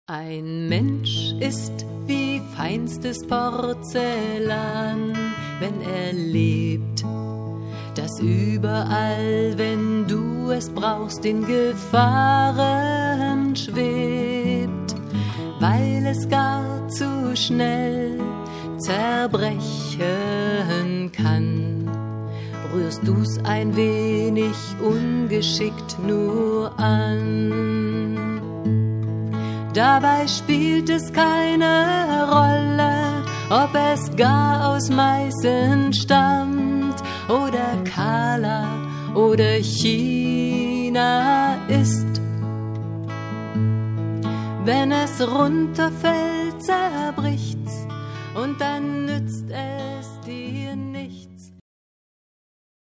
Ein Mensch ist wie feinstes Porzellan, wenn er lebt, das überall, wenn du es brauchst, in Gefahren schwebt, weil es gar zu schnell zerbrechen kann. Rührst du's ein wenig ungeschickt nur an. Dabei spielt es keine Rolle, ob es gar aus Meißen stammt oder Kala oder China ist. Wenn es runterfällt, zerbricht's und dann nützt es dir